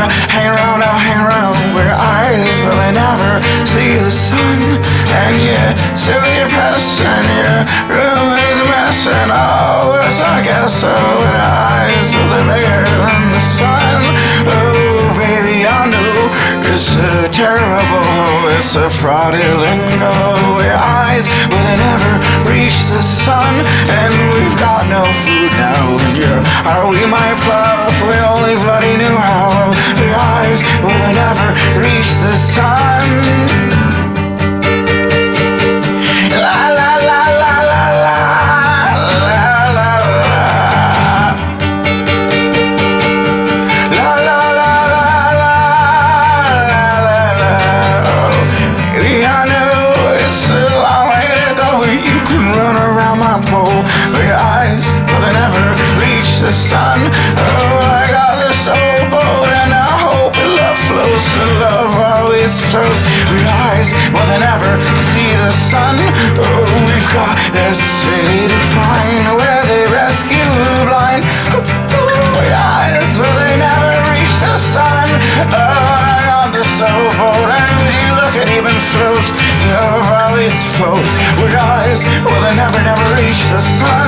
hang around with your eyes, but they never see the sun. And you sit with your past, and your room is a mess, and all this I guess so. With your eyes, so they're bigger than the sun. Oh, baby, I know it's a terrible, it's a fraudulent go. Your eyes, well, they never reach the sun, and we've got no food now. And are we my fluff? We only bloody knew how. Your eyes, well, they never reach the sun. La la la la la la la la la la la la la. Baby, I know it's a long way to go. You can run around my pole, but your eyes, well, they never reach the sun. Oh, I got this old boat, and I hope it love flows, and love always flows. Your eyes, well, they never see the sun. Oh, we've got this city to find where they rescue the blind. Oh, your eyes, well, they never reach the sun. Oh, I got this old boat, and you look, it even floats. Love always floats. With eyes, well, they never reach the sun.